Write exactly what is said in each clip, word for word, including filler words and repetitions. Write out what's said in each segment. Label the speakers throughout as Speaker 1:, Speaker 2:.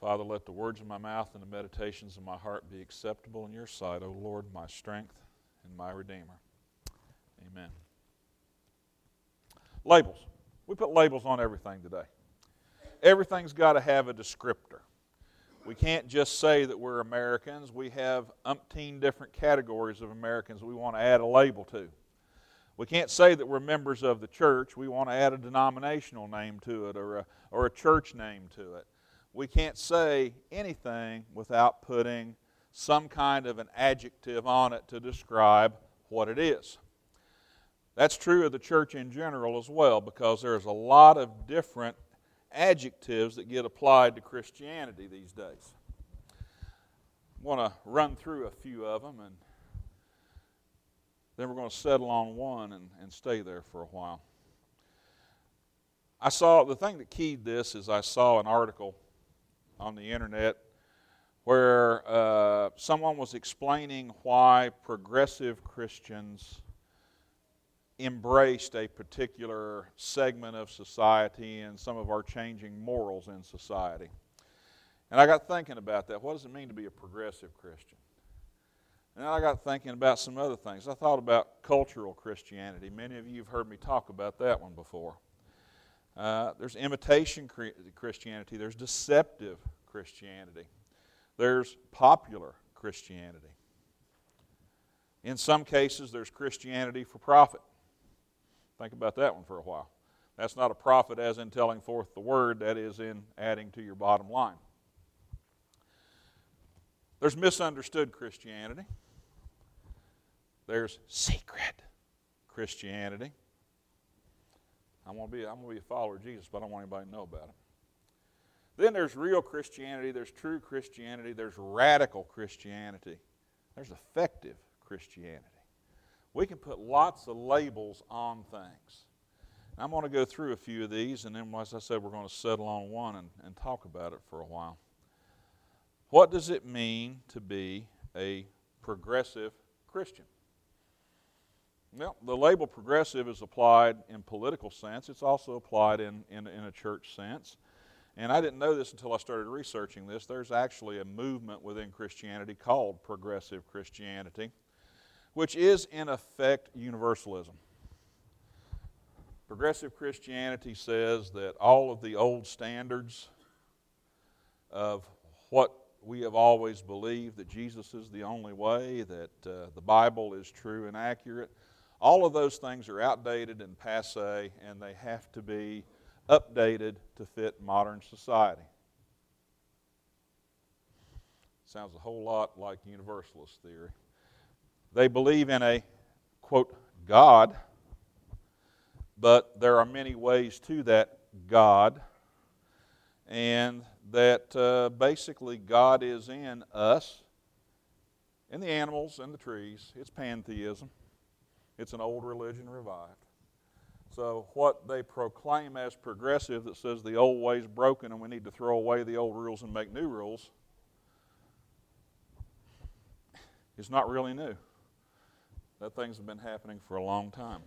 Speaker 1: Father, let the words of my mouth and the meditations of my heart be acceptable in your sight, O Lord, my strength and my Redeemer. Amen. Labels. We put labels on everything today. Everything's got to have a descriptor. We can't just say that we're Americans. We have umpteen different categories of Americans we want to add a label to. We can't say that we're members of the church. We want to add a denominational name to it or a, or a church name to it. We can't say anything without putting some kind of an adjective on it to describe what it is. That's true of the church in general as well, because there's a lot of different adjectives that get applied to Christianity these days. I want to run through a few of them, and then we're going to settle on one and, and stay there for a while. I saw, the thing that keyed this is I saw an article on the internet where uh, someone was explaining why progressive Christians embraced a particular segment of society and some of our changing morals in society. And I got thinking about that. What does it mean to be a progressive Christian? And then I got thinking about some other things. I thought about cultural Christianity. Many of you have heard me talk about that one before. Uh, there's imitation Christianity. There's deceptive Christianity. There's popular Christianity. In some cases, there's Christianity for profit. Think about that one for a while. That's not a profit as in telling forth the word. That is in adding to your bottom line. There's misunderstood Christianity. There's secret Christianity. I'm going to be, I'm going to be a follower of Jesus, but I don't want anybody to know about it. Then there's real Christianity. There's true Christianity. There's radical Christianity. There's effective Christianity. We can put lots of labels on things. I'm going to go through a few of these, and then, as I said, we're going to settle on one and, and talk about it for a while. What does it mean to be a progressive Christian? Well, the label progressive is applied in political sense. It's also applied in, in, in a church sense. And I didn't know this until I started researching this. There's actually a movement within Christianity called progressive Christianity, which is in effect universalism. Progressive Christianity says that all of the old standards of what we have always believed, that Jesus is the only way, that uh, the Bible is true and accurate, all of those things are outdated and passé, and they have to be updated to fit modern society. Sounds a whole lot like universalist theory. They believe in a, quote, God, but there are many ways to that God, and that uh, basically God is in us, in the animals and the trees. It's pantheism. It's an old religion revived. So what they proclaim as progressive, that says the old way's broken and we need to throw away the old rules and make new rules, is not really new. That things have been happening for a long time.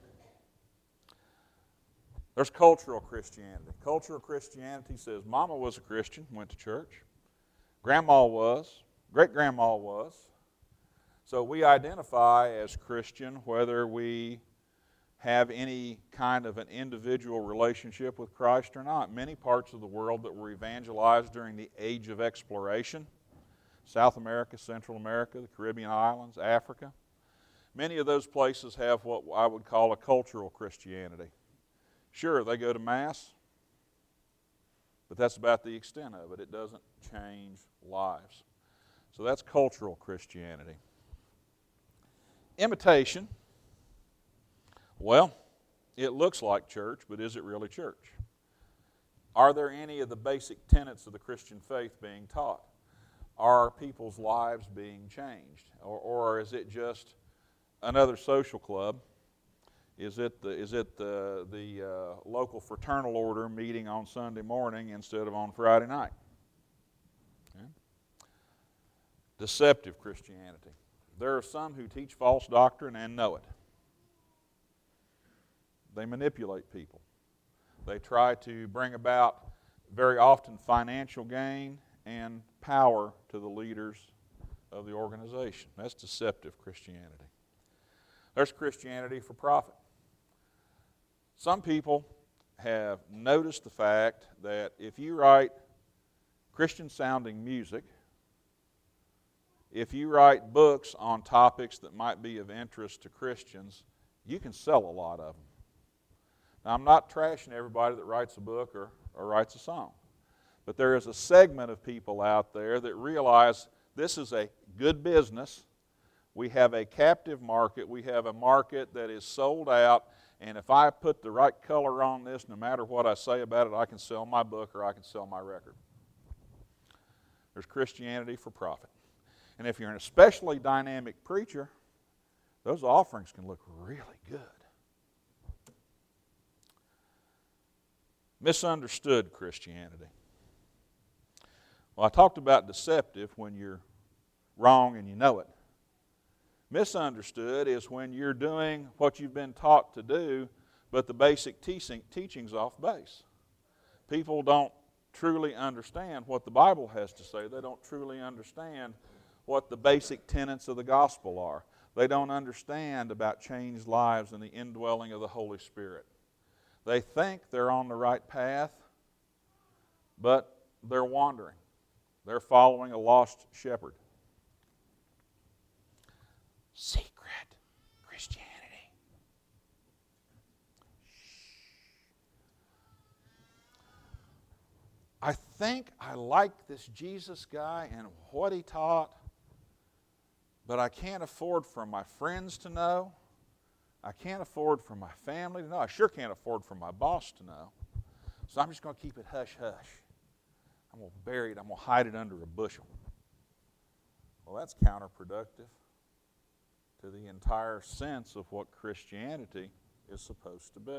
Speaker 1: There's cultural Christianity. Cultural Christianity says Mama was a Christian, went to church. Grandma was. Great-grandma was. So we identify as Christian whether we have any kind of an individual relationship with Christ or not. Many parts of the world that were evangelized during the age of exploration, South America, Central America, the Caribbean islands, Africa, many of those places have what I would call a cultural Christianity. Sure, they go to Mass, but that's about the extent of it. It doesn't change lives. So that's cultural Christianity. Imitation. Well, it looks like church, but is it really church? Are there any of the basic tenets of the Christian faith being taught? Are people's lives being changed? Or, or is it just another social club? Is it the, is it the, the uh, local fraternal order meeting on Sunday morning instead of on Friday night? Okay. Deceptive Christianity. There are some who teach false doctrine and know it. They manipulate people. They try to bring about very often financial gain and power to the leaders of the organization. That's deceptive Christianity. There's Christianity for profit. Some people have noticed the fact that if you write Christian-sounding music, if you write books on topics that might be of interest to Christians, you can sell a lot of them. Now, I'm not trashing everybody that writes a book or, or writes a song, but there is a segment of people out there that realize this is a good business. We have a captive market. We have a market that is sold out, and if I put the right color on this, no matter what I say about it, I can sell my book or I can sell my record. There's Christianity for profit. And if you're an especially dynamic preacher, those offerings can look really good. Misunderstood Christianity. Well, I talked about deceptive when you're wrong and you know it. Misunderstood is when you're doing what you've been taught to do, but the basic teaching, teaching's off base. People don't truly understand what the Bible has to say. They don't truly understand what the basic tenets of the gospel are. They don't understand about changed lives and the indwelling of the Holy Spirit. They think they're on the right path, but they're wandering. They're following a lost shepherd. Secret Christianity. I think I like this Jesus guy and what he taught, but I can't afford for my friends to know. I can't afford for my family to know. I sure can't afford for my boss to know. So I'm just going to keep it hush-hush. I'm going to bury it. I'm going to hide it under a bushel. Well, that's counterproductive to the entire sense of what Christianity is supposed to be.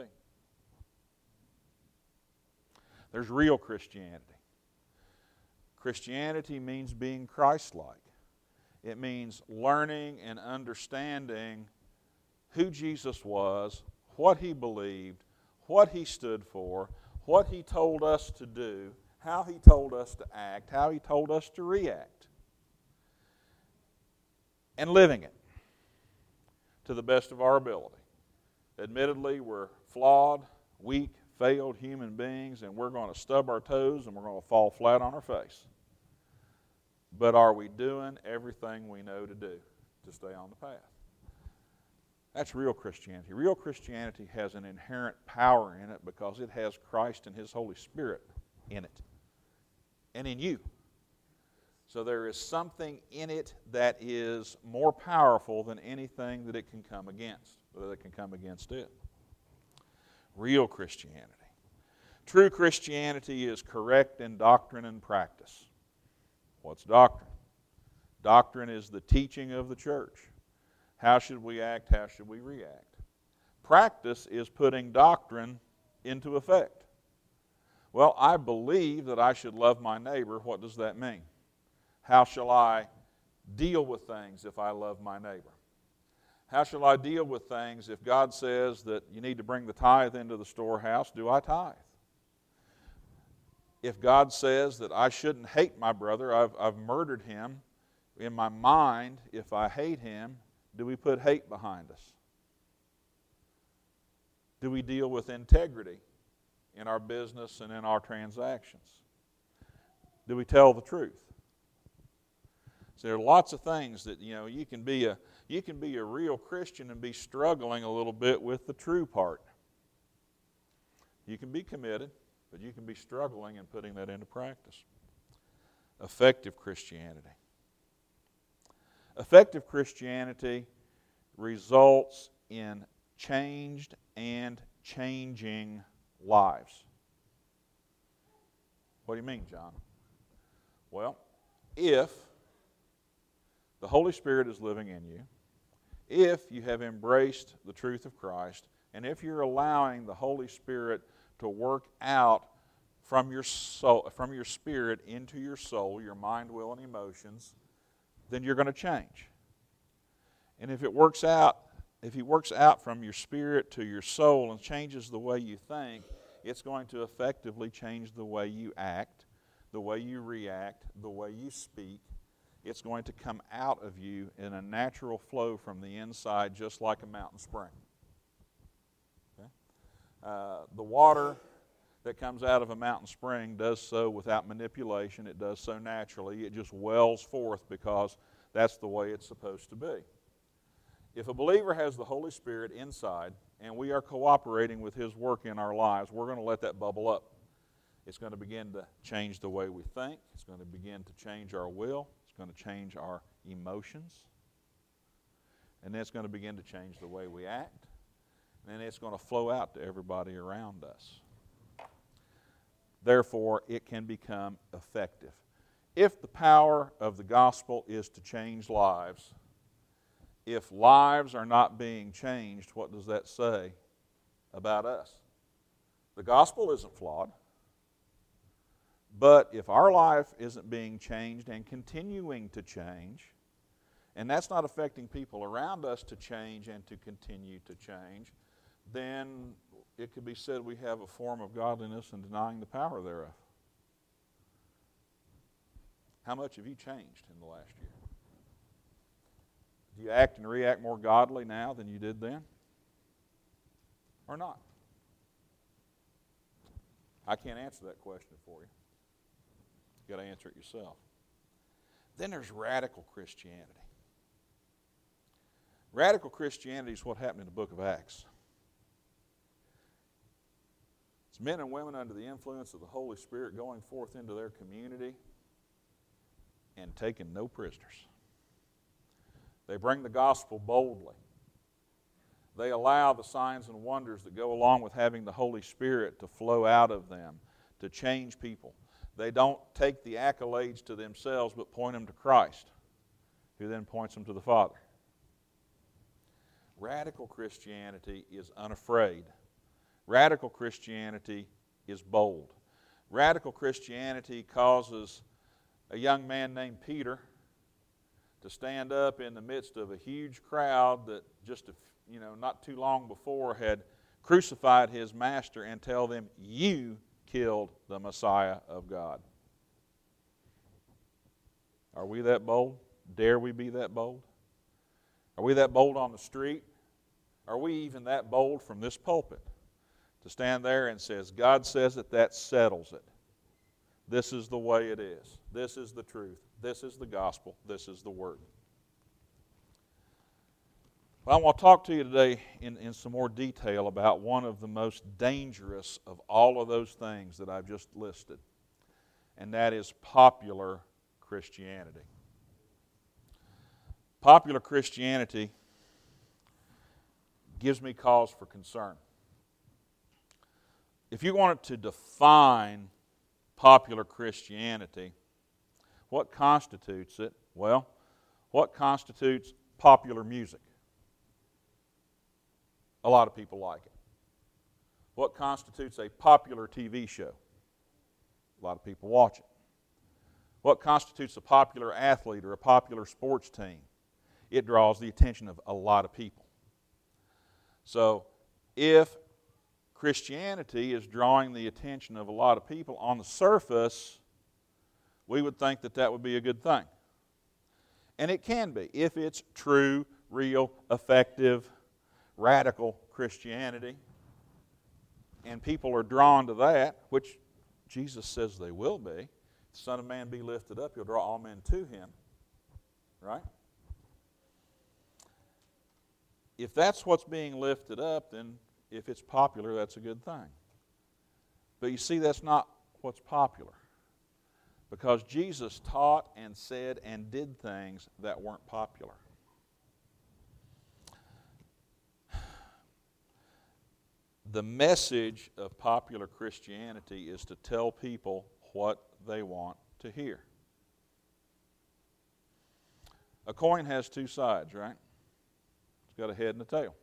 Speaker 1: There's real Christianity. Christianity means being Christ-like. It means learning and understanding who Jesus was, what he believed, what he stood for, what he told us to do, how he told us to act, how he told us to react, and living it to the best of our ability. Admittedly, we're flawed, weak, failed human beings, and we're going to stub our toes and we're going to fall flat on our face. But are we doing everything we know to do to stay on the path? That's real Christianity. Real Christianity has an inherent power in it because it has Christ and His Holy Spirit in it and in you. So there is something in it that is more powerful than anything that it can come against, that it can come against it. Real Christianity. True Christianity is correct in doctrine and practice. What's doctrine? Doctrine is the teaching of the church. How should we act? How should we react? Practice is putting doctrine into effect. Well, I believe that I should love my neighbor. What does that mean? How shall I deal with things if I love my neighbor? How shall I deal with things if God says that you need to bring the tithe into the storehouse? Do I tithe? If God says that I shouldn't hate my brother, I've, I've murdered him, in my mind, if I hate him, do we put hate behind us? Do we deal with integrity in our business and in our transactions? Do we tell the truth? So there are lots of things that, you know, you can be a you can be a real Christian and be struggling a little bit with the true part. You can be committed, but you can be struggling in putting that into practice. Effective Christianity. Effective Christianity results in changed and changing lives. What do you mean, John? Well, if the Holy Spirit is living in you, if you have embraced the truth of Christ, and if you're allowing the Holy Spirit to work out from your soul, from your spirit into your soul, your mind, will, and emotions, then you're going to change. And if it works out, if He works out from your spirit to your soul and changes the way you think, it's going to effectively change the way you act, the way you react, the way you speak, it's going to come out of you in a natural flow from the inside, just like a mountain spring. Okay? Uh, the water that comes out of a mountain spring does so without manipulation. It does so naturally. It just wells forth because that's the way it's supposed to be. If a believer has the Holy Spirit inside and we are cooperating with His work in our lives, we're going to let that bubble up. It's going to begin to change the way we think. It's going to begin to change our will. It's going to change our emotions. And then it's going to begin to change the way we act. And then it's going to flow out to everybody around us. Therefore, it can become effective. If the power of the gospel is to change lives, if lives are not being changed, what does that say about us? The gospel isn't flawed. But if our life isn't being changed and continuing to change, and that's not affecting people around us to change and to continue to change, then it could be said we have a form of godliness and denying the power thereof. How much have you changed in the last year? Do you act and react more godly now than you did then? Or not? I can't answer that question for you. You've got to answer it yourself. Then there's radical Christianity. Radical Christianity is what happened in the book of Acts. It's men and women under the influence of the Holy Spirit going forth into their community and taking no prisoners. They bring the gospel boldly. They allow the signs and wonders that go along with having the Holy Spirit to flow out of them, to change people. They don't take the accolades to themselves, but point them to Christ, who then points them to the Father. Radical Christianity is unafraid. Radical Christianity is bold. Radical Christianity causes a young man named Peter to stand up in the midst of a huge crowd that just, you know, not too long before had crucified his master and tell them, "You killed the Messiah of God." Are we that bold? Dare we be that bold? Are we that bold on the street? Are we even that bold from this pulpit to stand there and says, God says it, that settles it. This is the way it is. This is the truth. This is the gospel. This is the word. Well, I want to talk to you today in, in some more detail about one of the most dangerous of all of those things that I've just listed, and that is popular Christianity. Popular Christianity gives me cause for concern. If you wanted to define popular Christianity, what constitutes it? Well, what constitutes popular music? A lot of people like it. What constitutes a popular T V show? A lot of people watch it. What constitutes a popular athlete or a popular sports team? It draws the attention of a lot of people. So, if Christianity is drawing the attention of a lot of people, on the surface, we would think that that would be a good thing. And it can be, if it's true, real, effective, radical Christianity, and people are drawn to that, which Jesus says they will be. The Son of Man be lifted up, He'll draw all men to Him. Right? If that's what's being lifted up, then if it's popular, that's a good thing. But you see, that's not what's popular. Because Jesus taught and said and did things that weren't popular. The message of popular Christianity is to tell people what they want to hear. A coin has two sides, right? It's got a head and a tail.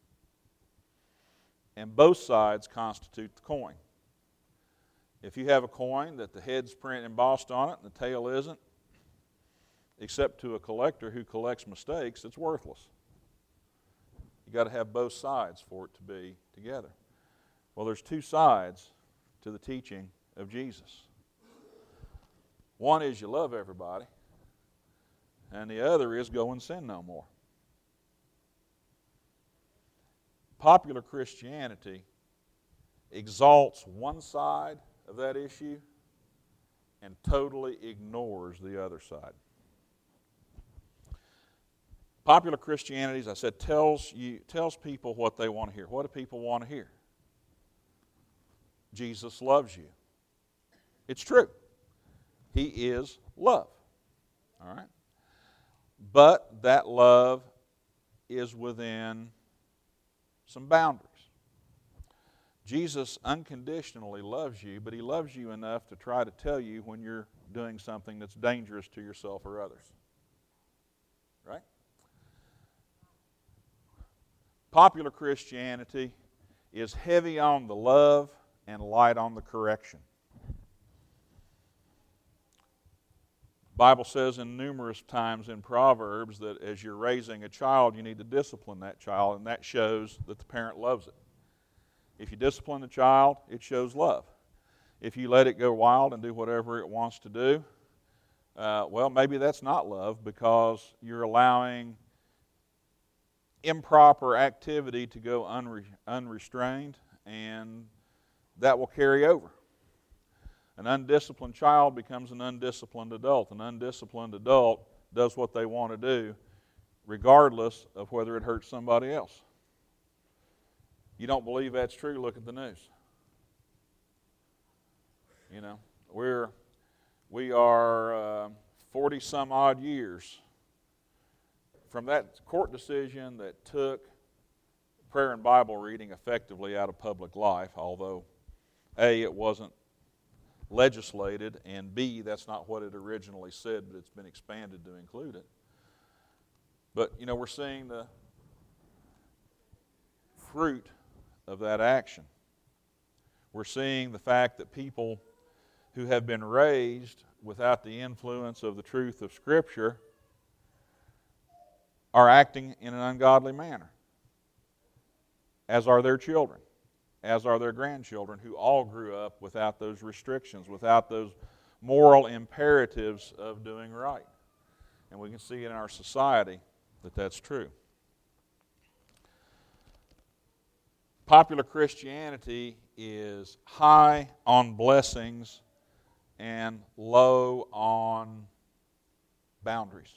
Speaker 1: And both sides constitute the coin. If you have a coin that the head's print embossed on it and the tail isn't, except to a collector who collects mistakes, it's worthless. You've got to have both sides for it to be together. Well, there's two sides to the teaching of Jesus. One is you love everybody, and the other is go and sin no more. Popular Christianity exalts one side of that issue and totally ignores the other side. Popular Christianity, as I said, tells you tells people what they want to hear. What do people want to hear? Jesus loves you. It's true. He is love. All right? But that love is within some boundaries. Jesus unconditionally loves you, but He loves you enough to try to tell you when you're doing something that's dangerous to yourself or others. Right? Popular Christianity is heavy on the love and light on the correction. The Bible says in numerous times in Proverbs that as you're raising a child, you need to discipline that child, and that shows that the parent loves it. If you discipline the child, it shows love. If you let it go wild and do whatever it wants to do, uh, well, maybe that's not love, because you're allowing improper activity to go unre- unrestrained, and that will carry over. An undisciplined child becomes an undisciplined adult. An undisciplined adult does what they want to do, regardless of whether it hurts somebody else. You don't believe that's true? Look at the news. You know, we're we are forty uh, some odd years from that court decision that took prayer and Bible reading effectively out of public life, although A, it wasn't legislated, and B, that's not what it originally said, but it's been expanded to include it. But, you know, we're seeing the fruit of that action. We're seeing the fact that people who have been raised without the influence of the truth of Scripture are acting in an ungodly manner, as are their children, as are their grandchildren, who all grew up without those restrictions, without those moral imperatives of doing right. And we can see in our society that that's true. Popular Christianity is high on blessings and low on boundaries.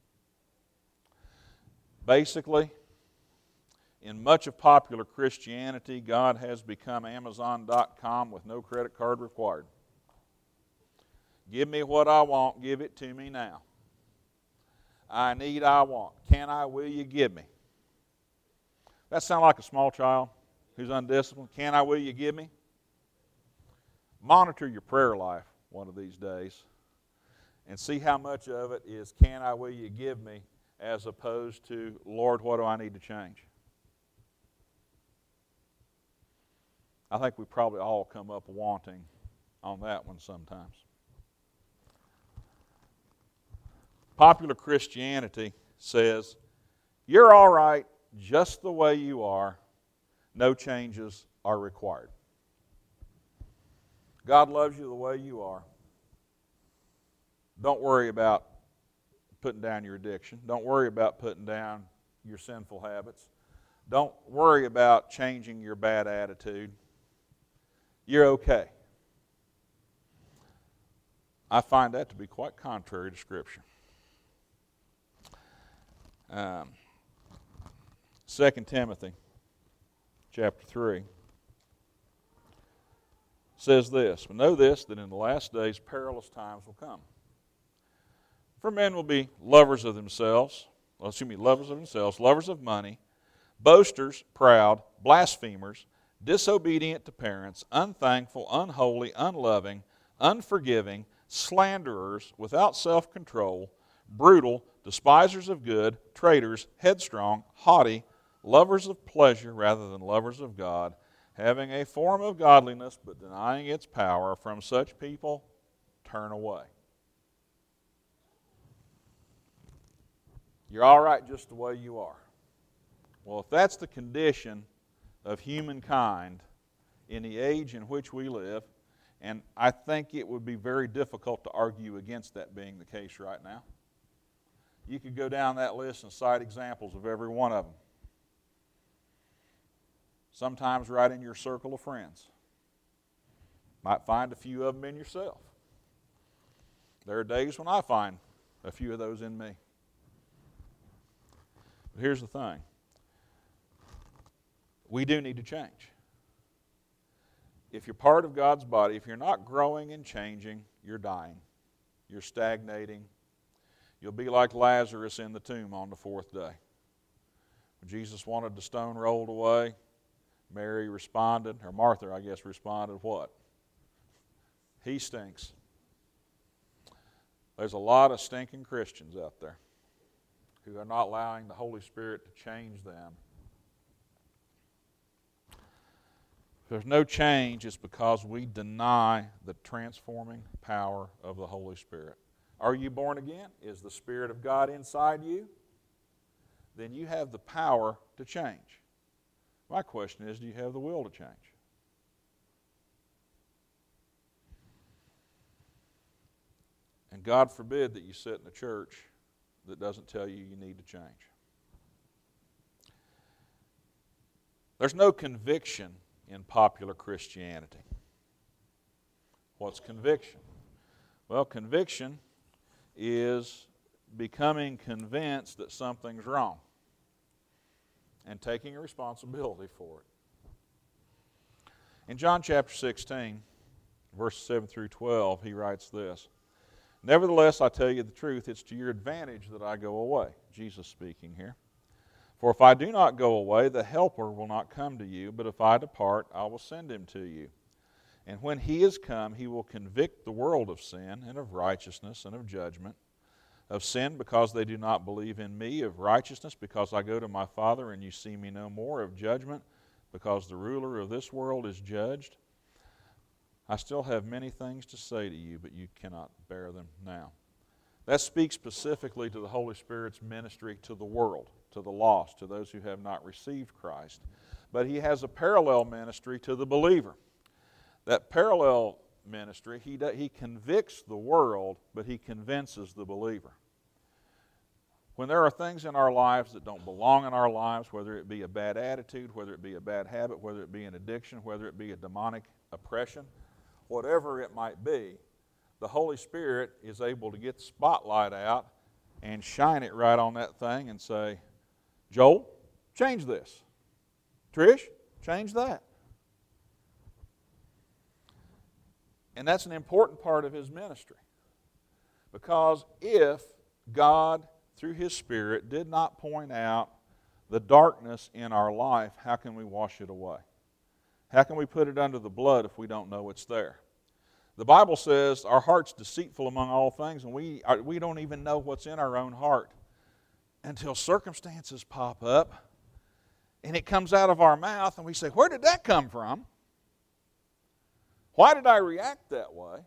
Speaker 1: Basically, in much of popular Christianity, God has become Amazon dot com with no credit card required. Give me what I want, give it to me now. I need, I want. Can I, will you give me? That sound like a small child who's undisciplined? Can I, will you give me? Monitor your prayer life one of these days and see how much of it is can I, will you give me, as opposed to, Lord, what do I need to change? I think we probably all come up wanting on that one sometimes. Popular Christianity says, you're all right just the way you are. No changes are required. God loves you the way you are. Don't worry about putting down your addiction. Don't worry about putting down your sinful habits. Don't worry about changing your bad attitude. You're okay. I find that to be quite contrary to Scripture. Um, Second Timothy chapter three says this, "But know this, that in the last days perilous times will come. For men will be lovers of themselves, well, excuse me, lovers of themselves, lovers of money, boasters, proud, blasphemers, disobedient to parents, unthankful, unholy, unloving, unforgiving, slanderers, without self-control, brutal, despisers of good, traitors, headstrong, haughty, lovers of pleasure rather than lovers of God, having a form of godliness but denying its power. From such people turn away." You're all right just the way you are. Well, if that's the condition of humankind in the age in which we live, And I think it would be very difficult to argue against that being the case right now. You could go down that list and cite examples of every one of them. Sometimes right in your circle of friends. Might find a few of them in yourself. There are days when I find a few of those in me. But here's the thing. We do need to change. If you're part of God's body, if you're not growing and changing, you're dying. You're stagnating. You'll be like Lazarus in the tomb on the fourth day. When Jesus wanted the stone rolled away, Mary responded, or Martha, I guess, responded, what? He stinks. There's a lot of stinking Christians out there who are not allowing the Holy Spirit to change them. If there's no change, it's because we deny the transforming power of the Holy Spirit. Are you born again? Is the Spirit of God inside you? Then you have the power to change. My question is, do you have the will to change? And God forbid that you sit in a church that doesn't tell you you need to change. There's no conviction in popular Christianity. What's conviction? Well, conviction is becoming convinced that something's wrong and taking responsibility for it. In John chapter sixteen, verses seven through twelve, he writes this, "Nevertheless, I tell you the truth, it's to your advantage that I go away." Jesus speaking here. "For if I do not go away, the Helper will not come to you, but if I depart, I will send him to you. And when he is come, he will convict the world of sin and of righteousness and of judgment. Of sin, because they do not believe in me. Of righteousness, because I go to my Father and you see me no more. Of judgment, because the ruler of this world is judged. I still have many things to say to you, but you cannot bear them now." That speaks specifically to the Holy Spirit's ministry to the world, to the lost, to those who have not received Christ. But he has a parallel ministry to the believer. That parallel ministry, he, he convicts the world, but he convinces the believer. When there are things in our lives that don't belong in our lives, whether it be a bad attitude, whether it be a bad habit, whether it be an addiction, whether it be a demonic oppression, whatever it might be, the Holy Spirit is able to get the spotlight out and shine it right on that thing and say, "Joel, change this. Trish, change that." And that's an important part of his ministry. Because if God, through his Spirit, did not point out the darkness in our life, how can we wash it away? How can we put it under the blood if we don't know it's there? The Bible says our heart's deceitful among all things, and we, we don't even know what's in our own heart until circumstances pop up, and it comes out of our mouth, and we say, "Where did that come from? Why did I react that way?"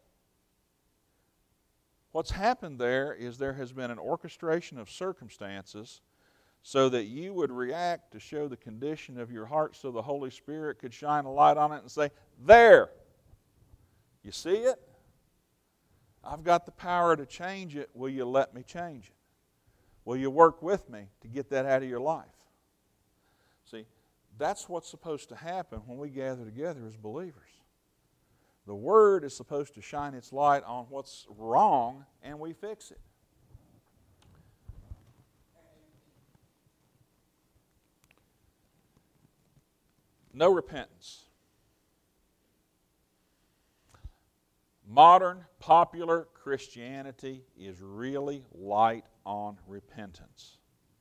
Speaker 1: What's happened there is there has been an orchestration of circumstances so that you would react to show the condition of your heart so the Holy Spirit could shine a light on it and say, "There! You see it? I've got the power to change it. Will you let me change it? Will you work with me to get that out of your life?" See, that's what's supposed to happen when we gather together as believers. The Word is supposed to shine its light on what's wrong, and we fix it. No repentance. Modern, popular Christianity is really light on repentance.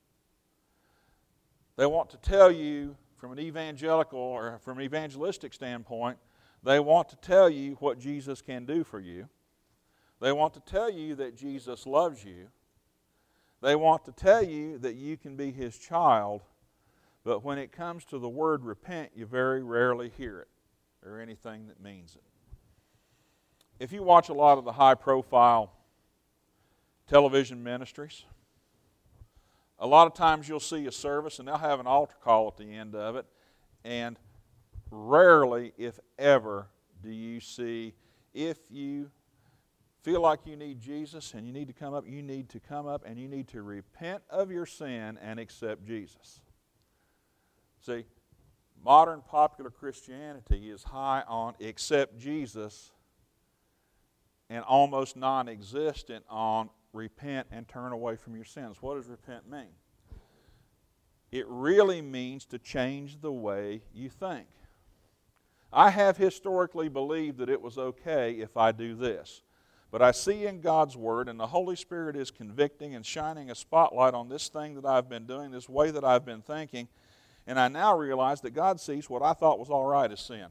Speaker 1: They want to tell you from an evangelical or from an evangelistic standpoint, they want to tell you what Jesus can do for you. They want to tell you that Jesus loves you. They want to tell you that you can be His child. But when it comes to the word repent, you very rarely hear it or anything that means it. If you watch a lot of the high-profile television ministries, a lot of times you'll see a service and they'll have an altar call at the end of it, and rarely, if ever, do you see, if you feel like you need Jesus and you need to come up, you need to come up and you need to repent of your sin and accept Jesus. See, modern popular Christianity is high on accept Jesus and almost non-existent on repent and turn away from your sins. What does repent mean? It really means to change the way you think. I have historically believed that it was okay if I do this. But I see in God's Word, and the Holy Spirit is convicting and shining a spotlight on this thing that I've been doing, this way that I've been thinking, and I now realize that God sees what I thought was all right as sin.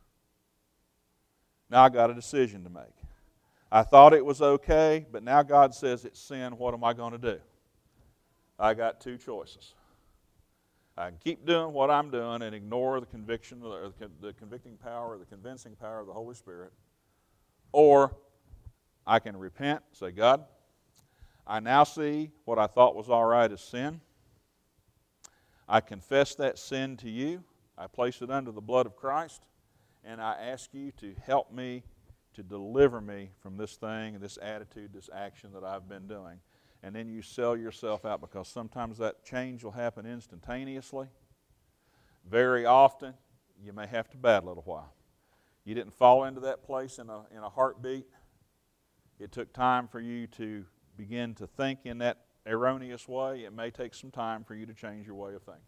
Speaker 1: Now I got a decision to make. I thought it was okay, but now God says it's sin. What am I going to do? I got two choices. I can keep doing what I'm doing and ignore the conviction, or the convicting power, or the convincing power of the Holy Spirit, or I can repent, say, God, I now see what I thought was all right as sin. I confess that sin to you. I place it under the blood of Christ, and I ask you to help me to deliver me from this thing, this attitude, this action that I've been doing. And then you sell yourself out, because sometimes that change will happen instantaneously. Very often, you may have to battle it a while. You didn't fall into that place in a, in a heartbeat. It took time for you to begin to think in that erroneous way. It may take some time for you to change your way of thinking.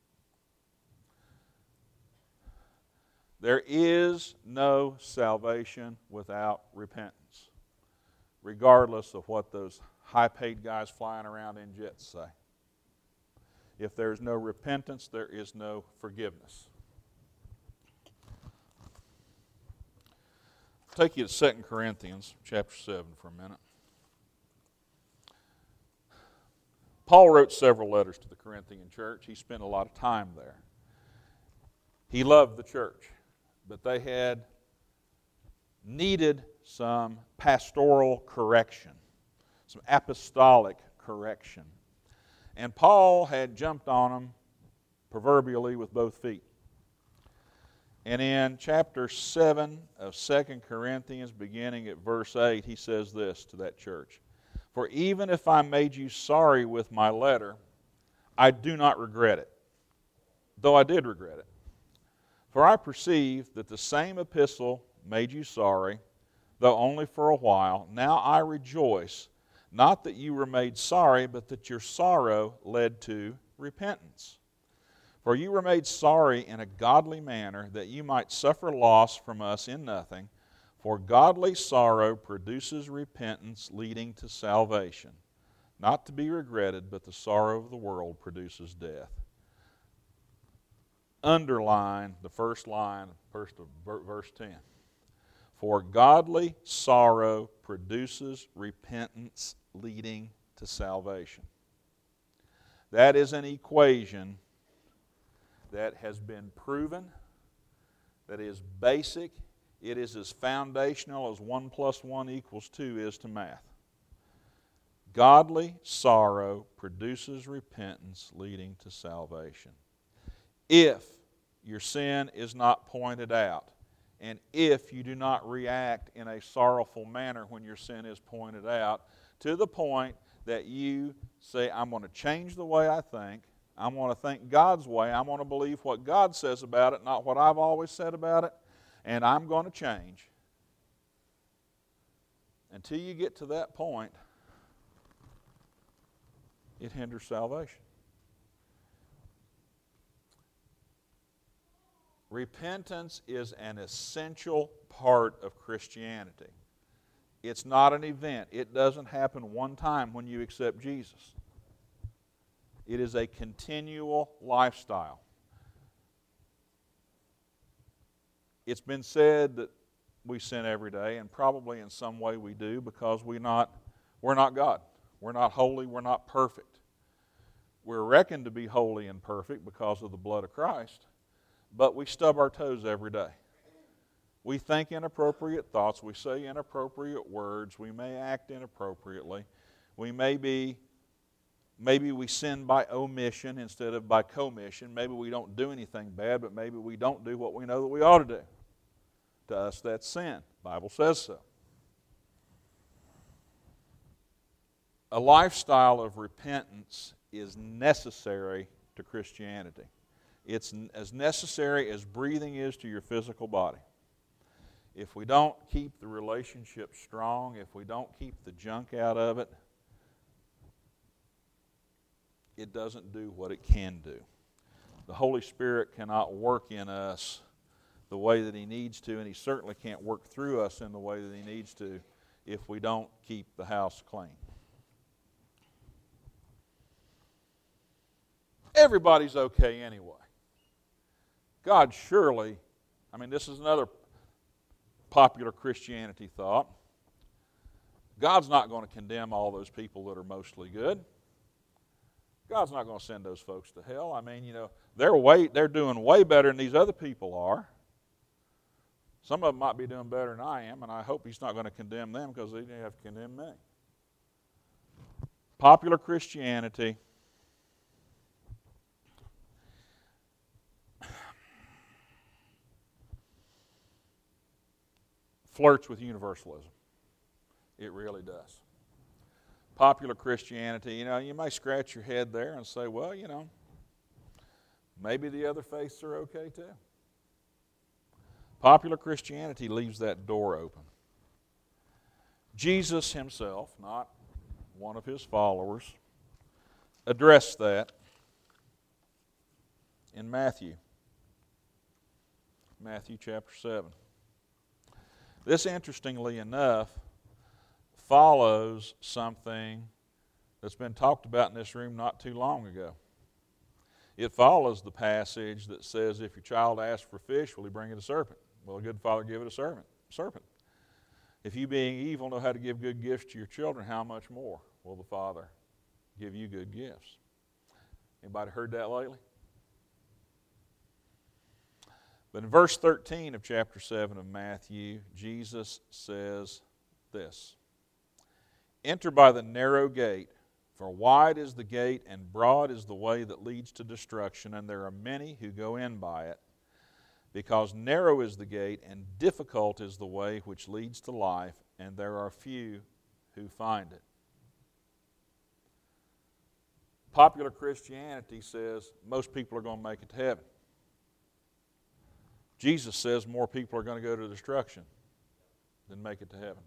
Speaker 1: There is no salvation without repentance, regardless of what those high-paid guys flying around in jets say. If there's no repentance, there is no forgiveness. I'll take you to Second Corinthians chapter seven for a minute. Paul wrote several letters to the Corinthian church. He spent a lot of time there. He loved the church, but they had needed some pastoral correction, some apostolic correction. And Paul had jumped on them proverbially with both feet. And in chapter seven of Second Corinthians, beginning at verse eight, he says this to that church: For even if I made you sorry with my letter, I do not regret it, though I did regret it. For I perceive that the same epistle made you sorry, though only for a while. Now I rejoice, not that you were made sorry, but that your sorrow led to repentance. For you were made sorry in a godly manner, that you might suffer loss from us in nothing. For godly sorrow produces repentance, leading to salvation, not to be regretted, but the sorrow of the world produces death. Underline the first line, first of verse ten. For godly sorrow produces repentance, leading to salvation. That is an equation that has been proven, that is basic. It is as foundational as one plus one equals two is to math. Godly sorrow produces repentance, leading to salvation. If your sin is not pointed out, and if you do not react in a sorrowful manner when your sin is pointed out, to the point that you say, I'm going to change the way I think, I'm going to think God's way, I'm going to believe what God says about it, not what I've always said about it, and I'm going to change. Until you get to that point, it hinders salvation. Repentance is an essential part of Christianity. It's not an event. It doesn't happen one time when you accept Jesus. It is a continual lifestyle. It's been said that we sin every day, and probably in some way we do, because we not, we're not God. We're not holy. We're not perfect. We're reckoned to be holy and perfect because of the blood of Christ, but we stub our toes every day. We think inappropriate thoughts. We say inappropriate words. We may act inappropriately. We may be, maybe we sin by omission instead of by commission. Maybe we don't do anything bad, but maybe we don't do what we know that we ought to do. To us, that's sin. The Bible says so. A lifestyle of repentance is necessary to Christianity. It's as necessary as breathing is to your physical body. If we don't keep the relationship strong, if we don't keep the junk out of it, it doesn't do what it can do. The Holy Spirit cannot work in us the way that He needs to, and He certainly can't work through us in the way that He needs to if we don't keep the house clean. Everybody's okay anyway. God surely, I mean, this is another popular Christianity thought. God's not going to condemn all those people that are mostly good. God's not going to send those folks to hell. I mean, you know, they're way, they're doing way better than these other people are. Some of them might be doing better than I am, and I hope He's not going to condemn them because they didn't have to condemn me. Popular Christianity flirts with universalism. It really does. Popular Christianity, you know, you may scratch your head there and say, well, you know, maybe the other faiths are okay too. Popular Christianity leaves that door open. Jesus Himself, not one of His followers, addressed that in Matthew. Matthew chapter seven. This, interestingly enough, follows something that's been talked about in this room not too long ago. It follows the passage that says, if your child asks for fish, will he bring it a serpent? Will a good father give it a serpent? serpent? If you, being evil, know how to give good gifts to your children, how much more will the Father give you good gifts? Anybody heard that lately? But in verse thirteen of chapter seven of Matthew, Jesus says this: Enter by the narrow gate, for wide is the gate and broad is the way that leads to destruction, and there are many who go in by it. Because narrow is the gate and difficult is the way which leads to life, and there are few who find it. Popular Christianity says most people are going to make it to heaven. Jesus says more people are going to go to destruction than make it to heaven.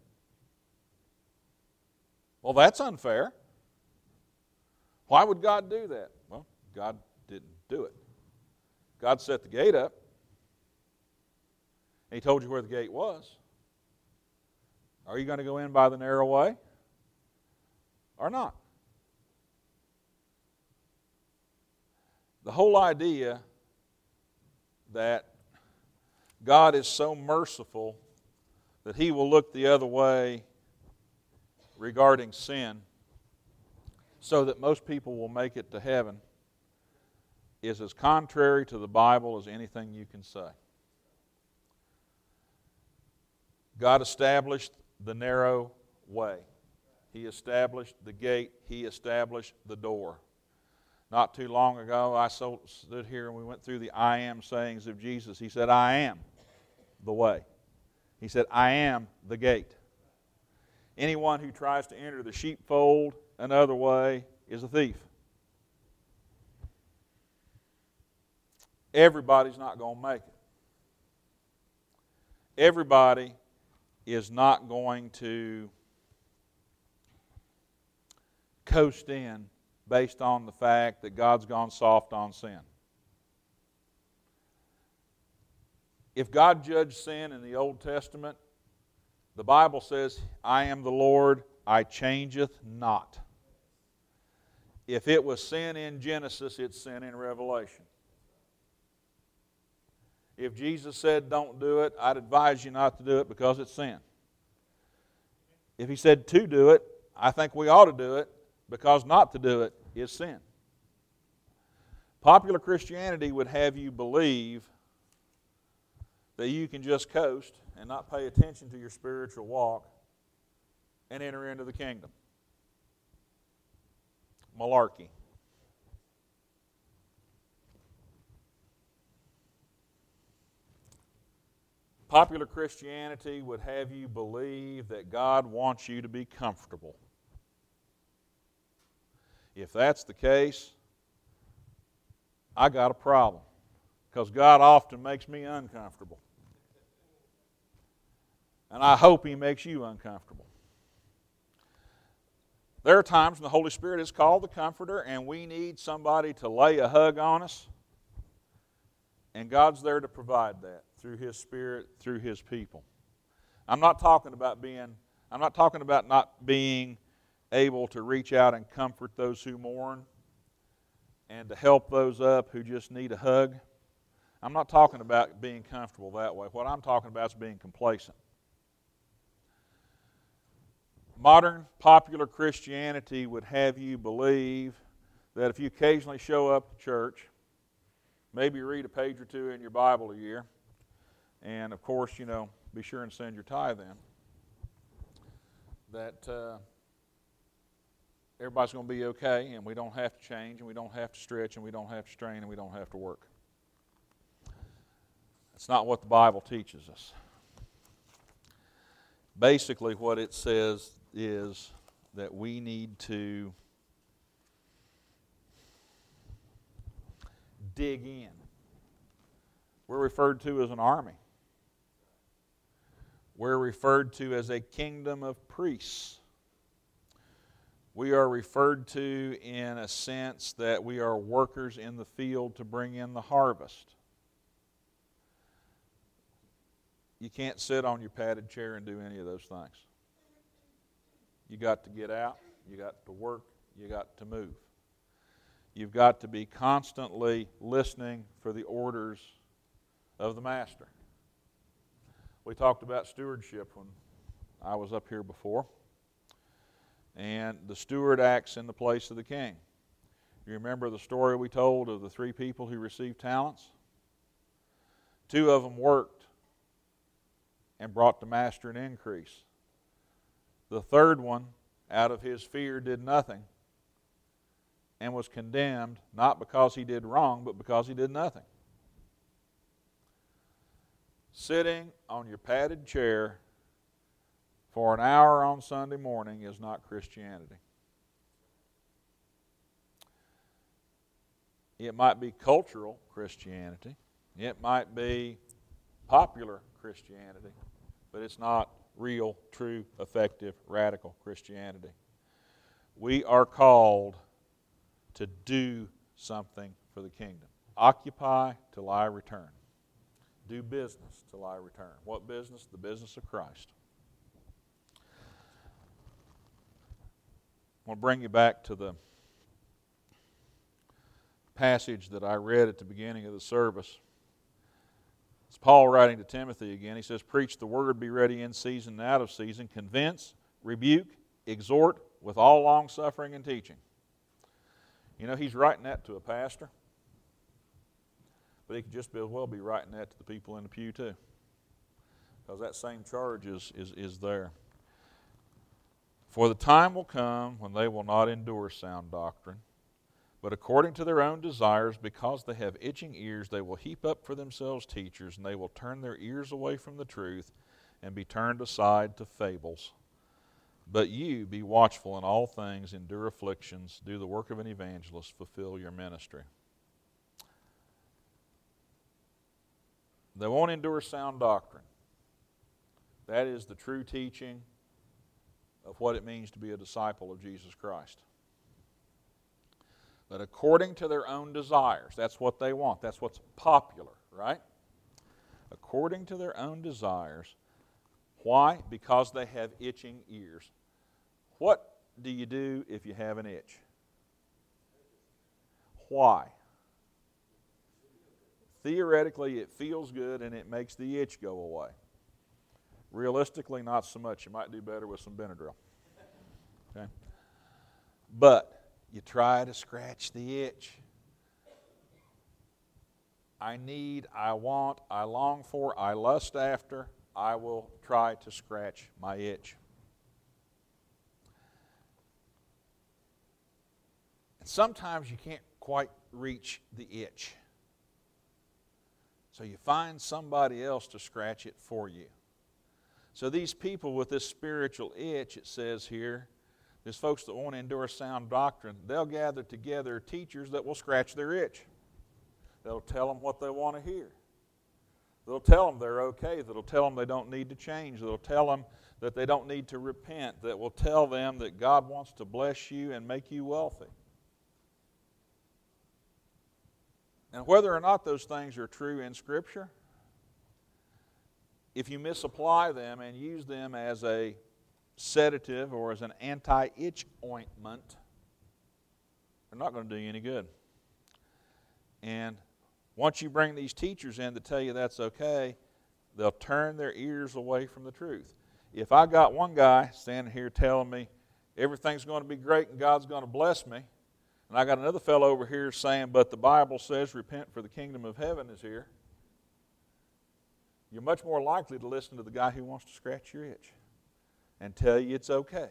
Speaker 1: Well, that's unfair. Why would God do that? Well, God didn't do it. God set the gate up. And He told you where the gate was. Are you going to go in by the narrow way or not? The whole idea that God is so merciful that He will look the other way regarding sin so that most people will make it to heaven is as contrary to the Bible as anything you can say. God established the narrow way. He established the gate. He established the door. Not too long ago, I stood here and we went through the I am sayings of Jesus. He said, I am the way. He said, I am the gate. Anyone who tries to enter the sheepfold another way is a thief. Everybody's not going to make it. Everybody is not going to coast in based on the fact that God's gone soft on sin. If God judged sin in the Old Testament, the Bible says, I am the Lord, I changeth not. If it was sin in Genesis, it's sin in Revelation. If Jesus said don't do it, I'd advise you not to do it because it's sin. If He said to do it, I think we ought to do it because not to do it is sin. Popular Christianity would have you believe that you can just coast and not pay attention to your spiritual walk and enter into the kingdom. Malarkey. Popular Christianity would have you believe that God wants you to be comfortable. If that's the case, I got a problem, because God often makes me uncomfortable. And I hope He makes you uncomfortable. There are times when the Holy Spirit is called the Comforter, and we need somebody to lay a hug on us. And God's there to provide that through His Spirit, through His people. I'm not talking about being, I'm not talking about not being able to reach out and comfort those who mourn and to help those up who just need a hug. I'm not talking about being comfortable that way. What I'm talking about is being complacent. Modern popular Christianity would have you believe that if you occasionally show up to church, maybe read a page or two in your Bible a year, and of course, you know, be sure and send your tithe in, that uh, everybody's going to be okay, and we don't have to change, and we don't have to stretch, and we don't have to strain, and we don't have to work. That's not what the Bible teaches us. Basically, what it says is that we need to dig in. We're referred to as an army. We're referred to as a kingdom of priests. We are referred to in a sense that we are workers in the field to bring in the harvest. You can't sit on your padded chair and do any of those things. You got to get out, you got to work, you got to move. You've got to be constantly listening for the orders of the Master. We talked about stewardship when I was up here before. And the steward acts in the place of the king. You remember the story we told of the three people who received talents? Two of them worked and brought the master an increase. The third one, out of his fear, did nothing and was condemned, not because he did wrong, but because he did nothing. Sitting on your padded chair for an hour on Sunday morning is not Christianity. It might be cultural Christianity. It might be popular Christianity, but it's not real, true, effective, radical Christianity. We are called to do something for the kingdom. Occupy till I return. Do business till I return. What business? The business of Christ. I want to bring you back to the passage that I read at the beginning of the service. It's Paul writing to Timothy again. He says, preach the word, be ready in season and out of season, convince, rebuke, exhort with all long-suffering and teaching. You know, he's writing that to a pastor, but he could just as well be writing that to the people in the pew too, because that same charge is, is, is there. For the time will come when they will not endure sound doctrine, but according to their own desires, because they have itching ears, they will heap up for themselves teachers, and they will turn their ears away from the truth and be turned aside to fables. But you, be watchful in all things, endure afflictions, do the work of an evangelist, fulfill your ministry. They won't endure sound doctrine. That is the true teaching of what it means to be a disciple of Jesus Christ. But according to their own desires, that's what they want. That's what's popular, right? According to their own desires. Why? Because they have itching ears. What do you do if you have an itch? Why? Theoretically, it feels good and it makes the itch go away. Realistically, not so much. You might do better with some Benadryl. Okay? But you try to scratch the itch. I need, I want, I long for, I lust after. I will try to scratch my itch. And sometimes you can't quite reach the itch. So you find somebody else to scratch it for you. So these people with this spiritual itch, it says here, there's folks that want to endure sound doctrine. They'll gather together teachers that will scratch their itch. They'll tell them what they want to hear. They'll tell them they're okay. They'll tell them they don't need to change. They'll tell them that they don't need to repent. That will tell them that God wants to bless you and make you wealthy. And whether or not those things are true in Scripture, if you misapply them and use them as a sedative or as an anti-itch ointment, they're not going to do you any good. And once you bring these teachers in to tell you that's okay, they'll turn their ears away from the truth. If I got one guy standing here telling me everything's going to be great and God's going to bless me, and I got another fellow over here saying, but the Bible says repent for the kingdom of heaven is here, you're much more likely to listen to the guy who wants to scratch your itch and tell you it's okay.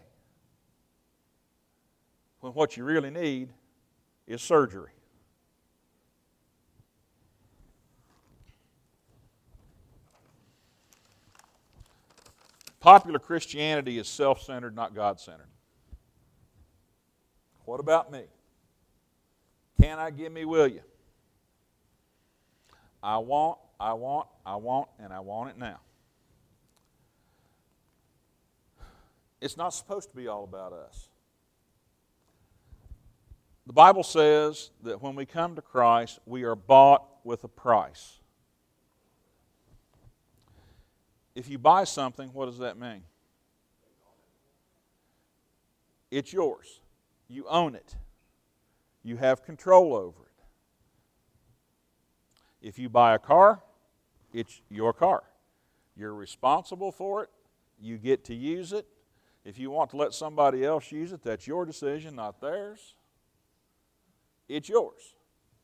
Speaker 1: When what you really need is surgery. Popular Christianity is self-centered, not God-centered. What about me? Can I, give me, will you? I want, I want, I want, and I want it now. It's not supposed to be all about us. The Bible says that when we come to Christ, we are bought with a price. If you buy something, what does that mean? It's yours. You own it. You have control over it. If you buy a car, it's your car. You're responsible for it. You get to use it. If you want to let somebody else use it, that's your decision, not theirs. It's yours.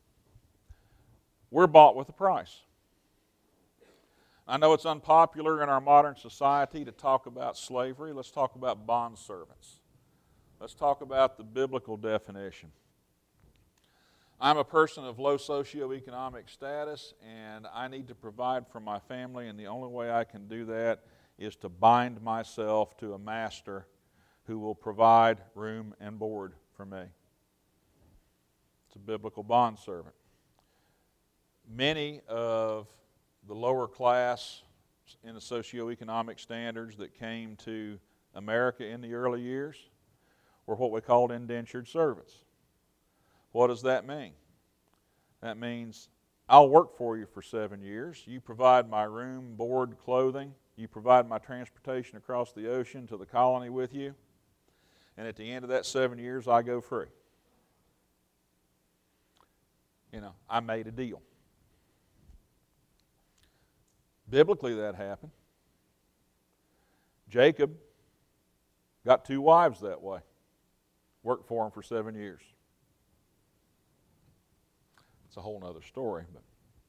Speaker 1: We're bought with a price. I know it's unpopular in our modern society to talk about slavery. Let's talk about bondservants. Let's talk about the biblical definition. I'm a person of low socioeconomic status, and I need to provide for my family, and the only way I can do that is to bind myself to a master who will provide room and board for me. It's a biblical bondservant. Many of the lower class in the socioeconomic standards that came to America in the early years were what we called indentured servants. What does that mean? That means I'll work for you for seven years. You provide my room, board, clothing. You provide my transportation across the ocean to the colony with you. And at the end of that seven years, I go free. You know, I made a deal. Biblically, that happened. Jacob got two wives that way. Worked for him for seven years. It's a whole other story, but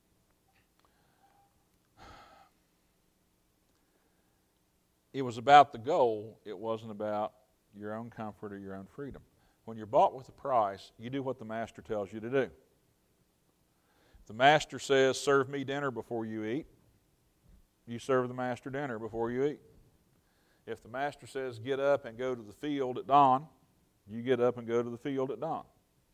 Speaker 1: it was about the goal. It wasn't about your own comfort or your own freedom. When you're bought with a price, you do what the master tells you to do. If the master says, serve me dinner before you eat, you serve the master dinner before you eat. If the master says, get up and go to the field at dawn, you get up and go to the field at dawn.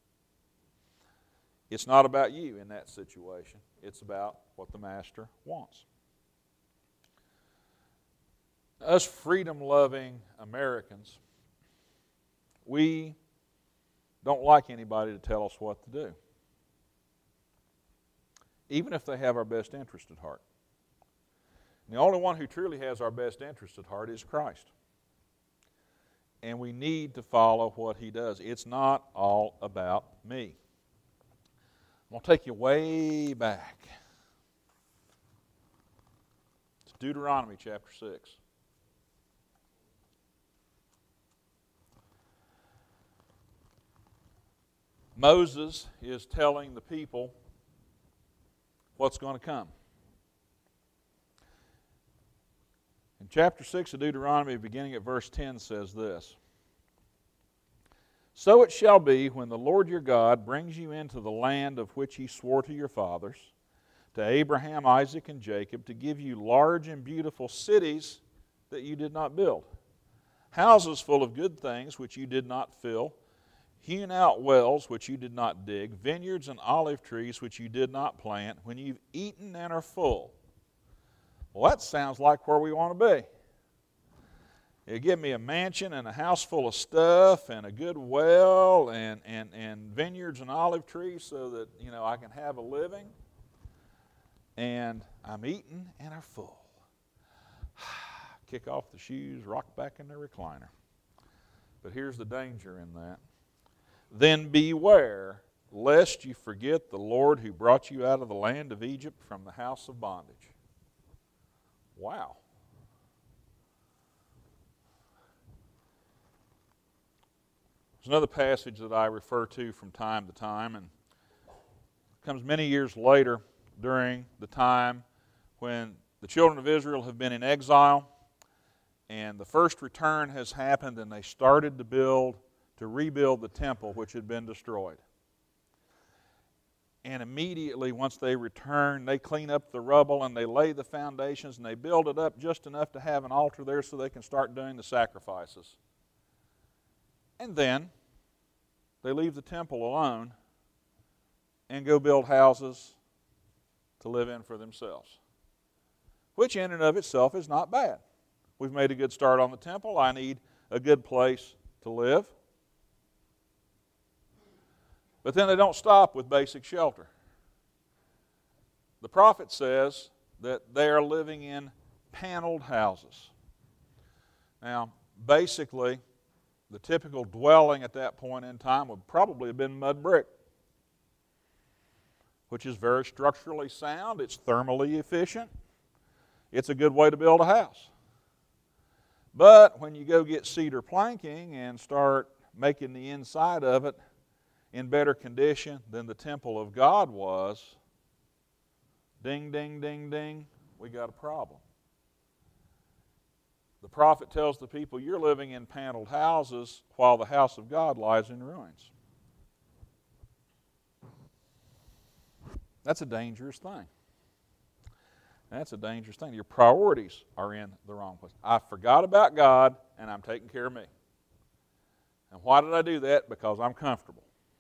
Speaker 1: It's not about you in that situation. It's about what the master wants. Us freedom-loving Americans, we don't like anybody to tell us what to do, even if they have our best interest at heart. And the only one who truly has our best interest at heart is Christ. And we need to follow what He does. It's not all about me. I'm going to take you way back. It's Deuteronomy chapter six. Moses is telling the people what's going to come. In chapter six of Deuteronomy, beginning at verse ten, says this: So it shall be when the Lord your God brings you into the land of which He swore to your fathers, to Abraham, Isaac, and Jacob to give you large and beautiful cities that you did not build, houses full of good things which you did not fill, hewn out wells which you did not dig, vineyards and olive trees which you did not plant, when you've eaten and are full. Well, that sounds like where we want to be. You give me a mansion and a house full of stuff and a good well and, and, and vineyards and olive trees so that, you know, I can have a living. And I'm eating and are full. Kick off the shoes, rock back in the recliner. But here's the danger in that. Then beware, lest you forget the Lord who brought you out of the land of Egypt from the house of bondage. Wow. There's another passage that I refer to from time to time, and it comes many years later during the time when the children of Israel have been in exile, and the first return has happened, and they started to build, to rebuild the temple which had been destroyed. And immediately, once they return, they clean up the rubble and they lay the foundations and they build it up just enough to have an altar there so they can start doing the sacrifices. And then they leave the temple alone and go build houses to live in for themselves, which in and of itself is not bad. We've made a good start on the temple. I need a good place to live. But then they don't stop with basic shelter. The prophet says that they are living in paneled houses. Now, basically, the typical dwelling at that point in time would probably have been mud brick, which is very structurally sound. It's thermally efficient. It's a good way to build a house. But when you go get cedar planking and start making the inside of it in better condition than the temple of God was, ding, ding, ding, ding, we got a problem. The prophet tells the people, you're living in paneled houses while the house of God lies in ruins. That's a dangerous thing. That's a dangerous thing. Your priorities are in the wrong place. I forgot about God, and I'm taking care of me. And why did I do that? Because I'm comfortable.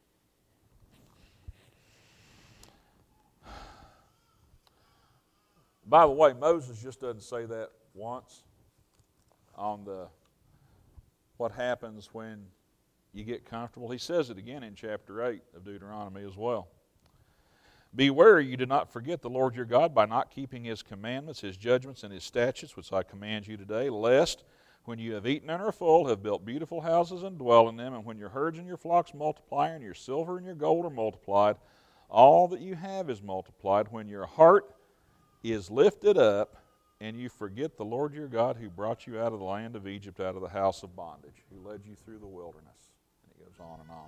Speaker 1: By the way, Moses just doesn't say that once on the what happens when you get comfortable. He says it again in chapter eight of Deuteronomy as well. Beware you do not forget the Lord your God by not keeping His commandments, His judgments, and His statutes, which I command you today, lest when you have eaten and are full, have built beautiful houses and dwell in them, and when your herds and your flocks multiply, and your silver and your gold are multiplied, all that you have is multiplied, when your heart is lifted up, and you forget the Lord your God who brought you out of the land of Egypt, out of the house of bondage, who led you through the wilderness. And it goes on and on.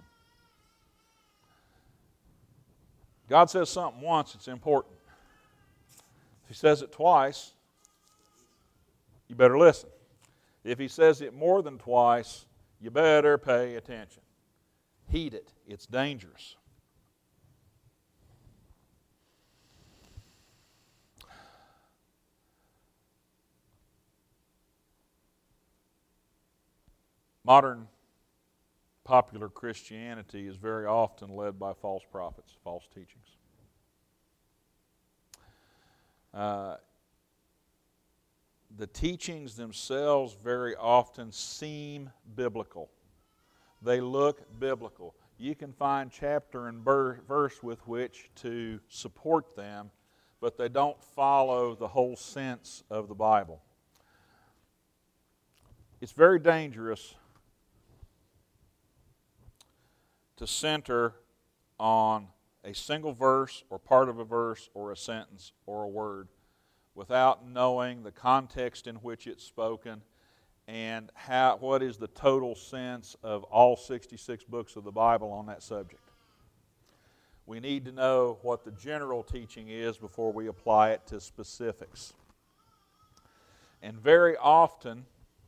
Speaker 1: God says something once, it's important. If He says it twice, you better listen. If He says it more than twice, you better pay attention. Heed it. It's dangerous. Modern popular Christianity is very often led by false prophets, false teachings. Uh, the teachings themselves very often seem biblical. They look biblical. You can find chapter and verse with which to support them, but they don't follow the whole sense of the Bible. It's very dangerous to center on a single verse or part of a verse or a sentence or a word without knowing the context in which it's spoken and how, what is the total sense of all sixty-six books of the Bible on that subject. We need to know what the general teaching is before we apply it to specifics. And very often,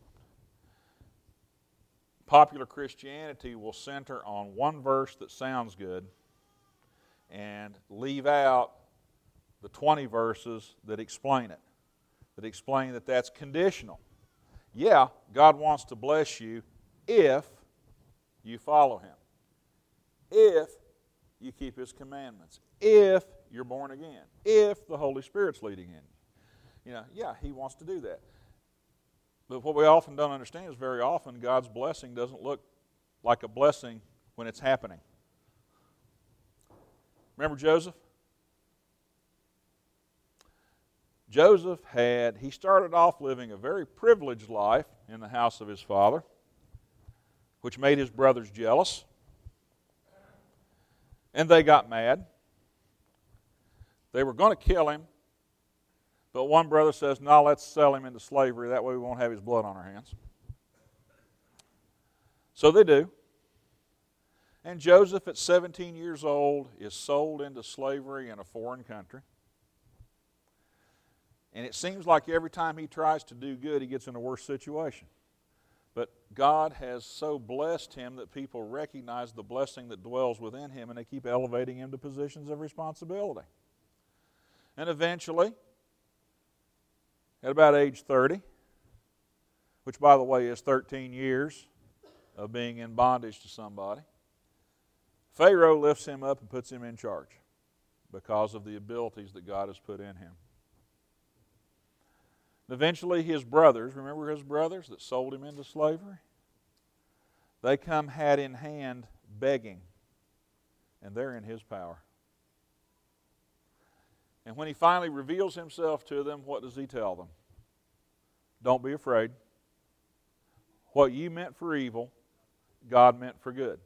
Speaker 1: popular Christianity will center on one verse that sounds good and leave out the twenty verses that explain it, that explain that that's conditional. Yeah, God wants to bless you if you follow Him, if you keep His commandments, if you're born again, if the Holy Spirit's leading in you. You know, yeah, He wants to do that. But what we often don't understand is very often God's blessing doesn't look like a blessing when it's happening. Remember Joseph? Joseph had, he started off living a very privileged life in the house of his father, which made his brothers jealous. And they got mad. They were going to kill him, but one brother says, no, let's sell him into slavery. That way we won't have his blood on our hands. So they do. And Joseph, at seventeen years old, is sold into slavery in a foreign country. And it seems like every time he tries to do good, he gets in a worse situation. But God has so blessed him that people recognize the blessing that dwells within him, and they keep elevating him to positions of responsibility. And eventually, at about age thirty, which by the way is thirteen years of being in bondage to somebody, Pharaoh lifts him up and puts him in charge because of the abilities that God has put in him. Eventually his brothers, remember his brothers that sold him into slavery? They come hat in hand begging, and they're in his power. And when he finally reveals himself to them, what does he tell them? Don't be afraid. What you meant for evil, God meant for good.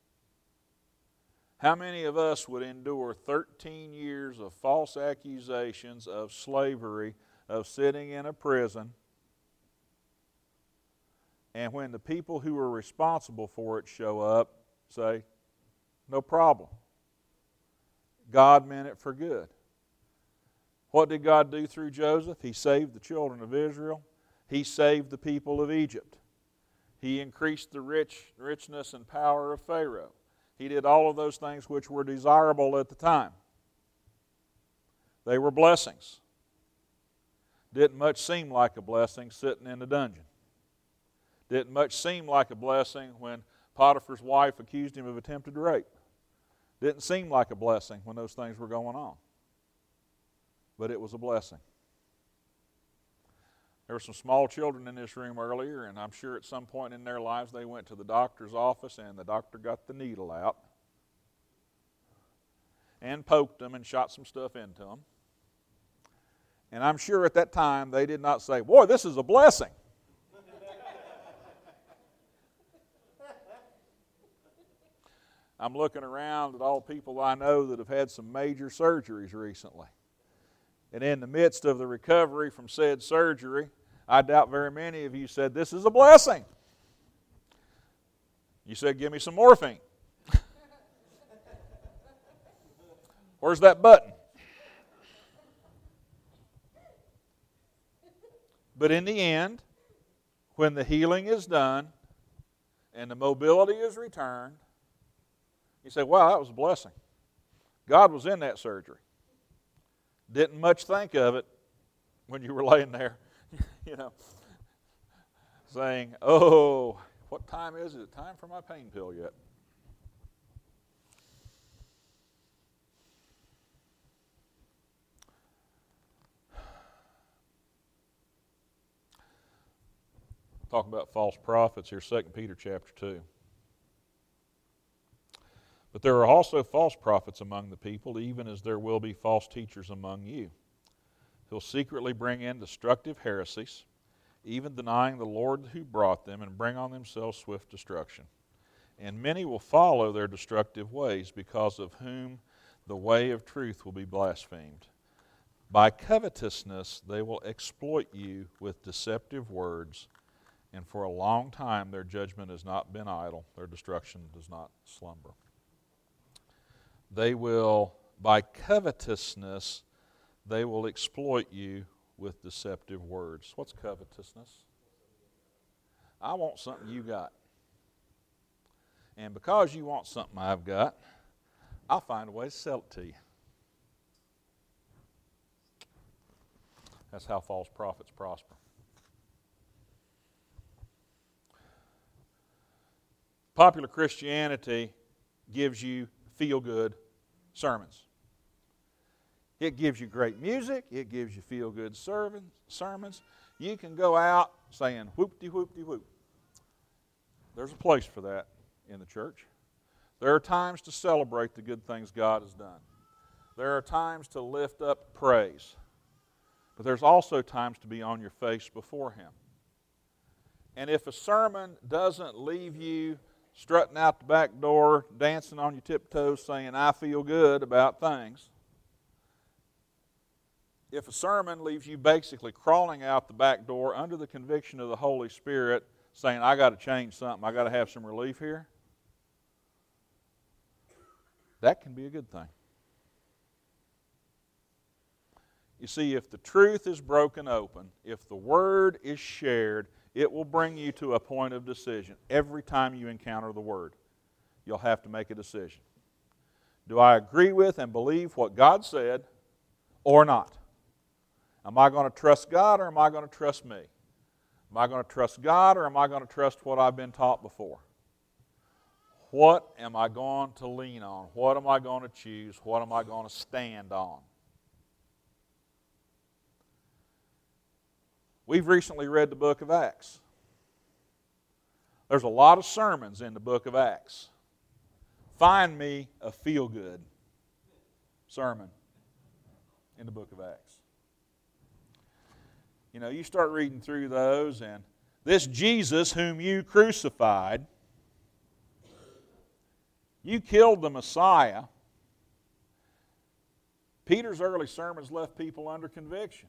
Speaker 1: How many of us would endure thirteen years of false accusations, of slavery, of sitting in a prison, and when the people who are responsible for it show up, say, no problem. God meant it for good. What did God do through Joseph? He saved the children of Israel. He saved the people of Egypt. He increased the rich richness and power of Pharaoh. He did all of those things which were desirable at the time. They were blessings. Didn't much seem like a blessing sitting in the dungeon. Didn't much seem like a blessing when Potiphar's wife accused him of attempted rape. Didn't seem like a blessing when those things were going on. But it was a blessing. There were some small children in this room earlier, and I'm sure at some point in their lives they went to the doctor's office and the doctor got the needle out and poked them and shot some stuff into them. And I'm sure at that time they did not say, boy, this is a blessing. I'm looking around at all people I know that have had some major surgeries recently. And in the midst of the recovery from said surgery, I doubt very many of you said, this is a blessing. You said, give me some morphine. Where's that button? But in the end, when the healing is done and the mobility is returned, you say, wow, that was a blessing. God was in that surgery. Didn't much think of it when you were laying there, you know, saying, oh, what time is it? Is it time for my pain pill yet? Talk about false prophets here, Second Peter chapter two. But there are also false prophets among the people, even as there will be false teachers among you, who will secretly bring in destructive heresies, even denying the Lord who brought them, and bring on themselves swift destruction. And many will follow their destructive ways, because of whom the way of truth will be blasphemed. By covetousness they will exploit you with deceptive words, and for a long time their judgment has not been idle, their destruction does not slumber. They will, by covetousness, they will exploit you with deceptive words. What's covetousness? I want something you got. And because you want something I've got, I'll find a way to sell it to you. That's how false prophets prosper. Popular Christianity gives you feel-good sermons. It gives you great music. It gives you feel-good sermons. You can go out saying whoop-de-whoop-de-whoop. There's a place for that in the church. There are times to celebrate the good things God has done. There are times to lift up praise. But there's also times to be on your face before Him. And if a sermon doesn't leave you strutting out the back door, dancing on your tiptoes, saying, I feel good about things, if a sermon leaves you basically crawling out the back door under the conviction of the Holy Spirit, saying, I got to change something, I got to have some relief here, that can be a good thing. You see, if the truth is broken open, if the Word is shared, it will bring you to a point of decision. Every time you encounter the Word, you'll have to make a decision. Do I agree with and believe what God said or not? Am I going to trust God or am I going to trust me? Am I going to trust God or am I going to trust what I've been taught before? What am I going to lean on? What am I going to choose? What am I going to stand on? We've recently read the book of Acts. There's a lot of sermons in the book of Acts. Find me a feel-good sermon in the book of Acts. You know, you start reading through those, and this Jesus whom you crucified, you killed the Messiah. Peter's early sermons left people under conviction.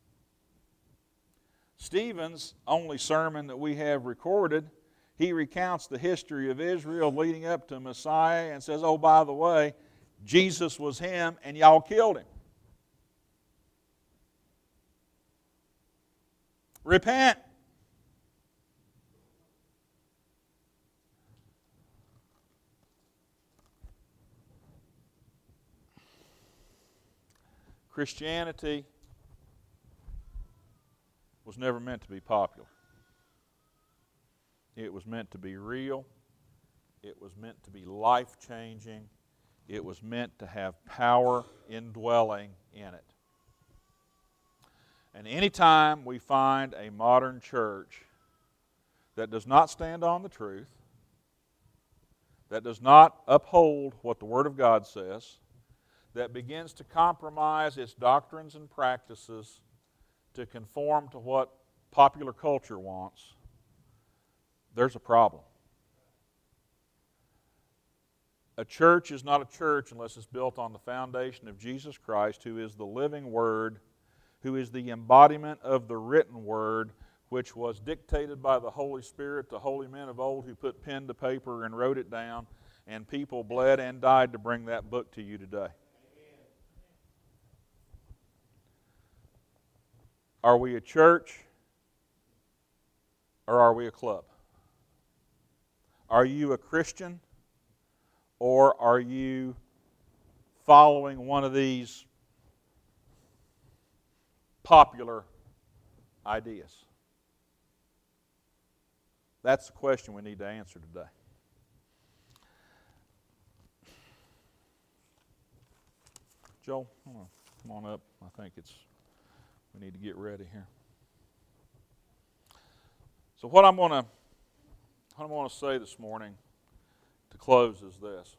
Speaker 1: Stephen's only sermon that we have recorded, he recounts the history of Israel leading up to Messiah and says, oh, by the way, Jesus was him and y'all killed him. Repent. Christianity was never meant to be popular. It was meant to be real. It was meant to be life-changing. It was meant to have power indwelling in it. And anytime we find a modern church that does not stand on the truth, that does not uphold what the Word of God says, that begins to compromise its doctrines and practices to conform to what popular culture wants, there's a problem. A church is not a church unless it's built on the foundation of Jesus Christ, who is the living Word, who is the embodiment of the written Word, which was dictated by the Holy Spirit to holy men of old who put pen to paper and wrote it down, and people bled and died to bring that book to you today. Are we a church or are we a club? Are you a Christian or are you following one of these popular ideas? That's the question we need to answer today. Joel, come on up. I think it's we need to get ready here. So what I'm going to what I'm going to say this morning to close is this.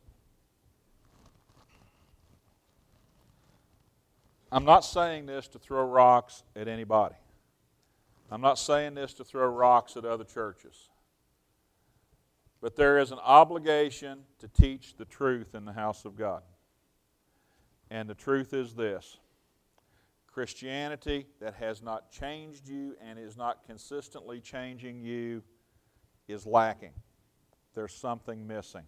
Speaker 1: I'm not saying this to throw rocks at anybody. I'm not saying this to throw rocks at other churches. But there is an obligation to teach the truth in the house of God. And the truth is this. Christianity that has not changed you and is not consistently changing you is lacking. There's something missing.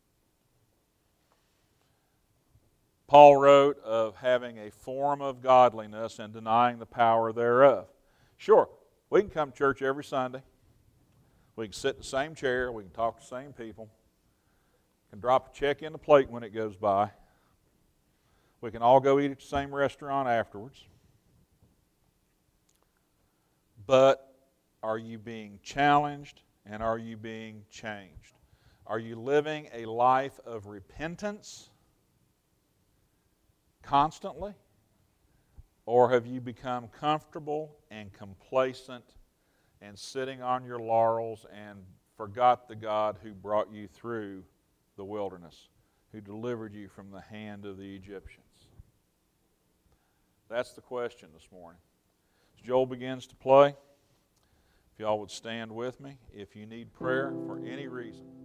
Speaker 1: Paul wrote of having a form of godliness and denying the power thereof. Sure, we can come to church every Sunday. We can sit in the same chair. We can talk to the same people. We can drop a check in the plate when it goes by. We can all go eat at the same restaurant afterwards. but are you being challenged and are you being changed? Are you living a life of repentance constantly? Or have you become comfortable and complacent and sitting on your laurels and forgot the God who brought you through the wilderness, who delivered you from the hand of the Egyptians? That's the question this morning. As Joel begins to play, if y'all would stand with me, if you need prayer for any reason,